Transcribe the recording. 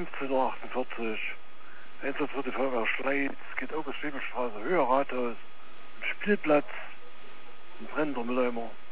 15:48 Uhr. Einsatz für die Feuerwehr Schleiz, geht August-Schwebel-Straße, Höher Rathaus, Spielplatz, ein brennender Mülleimer.